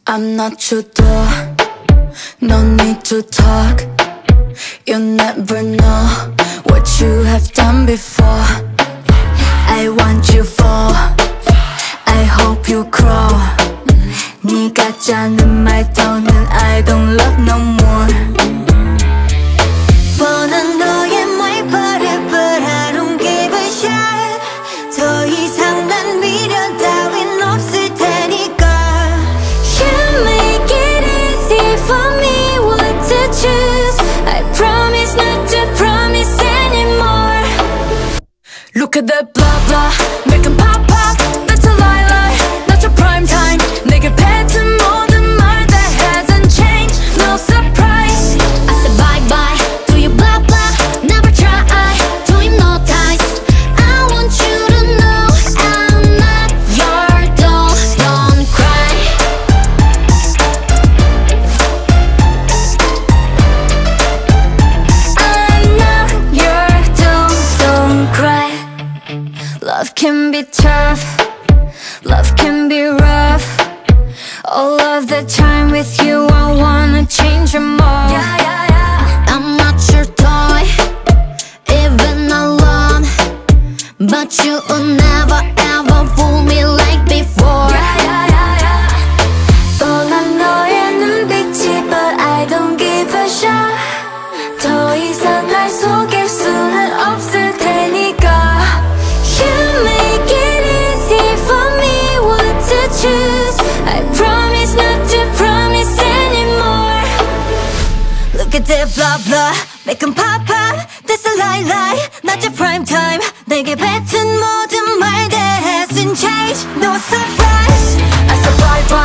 I'm not your door, no need to talk. You never know what you have done before. I want you for, I hope you crawl. 네가 짜는 말 더는 I don't love no more. 뻔한 너의 말 but I don't give a shit. 더 이상 난 미련 따윈 없을 테니까. You make it easy for me what to choose. I promise not to promise anymore. Look at that blah blah, make 'em pop pop. That's a lie lie, not your prime time. 내게 뱉은 모든 말 that hasn't changed, no surprise. I said bye bye to you blah blah, never try to hypnotize. I want you to know I'm not your doll, don't cry. I'm not your doll, don't cry. Love can be tough, love can be rough. All of the time with you I wanna change your more. I'm not your toy, even alone, but you will never ever fool me like before. 뻔한 너의 눈빛이 but I don't give a shit. 더 이상 날 속일 수는 없을 테니까. You make it easy for me what to choose. I promise not to promise anymore. Look at that blah blah, make 'em pop pop. That's a lie lie, not your prime time. 내게 뱉은 모든 말 that hasn't changed, no surprise. I said bye bye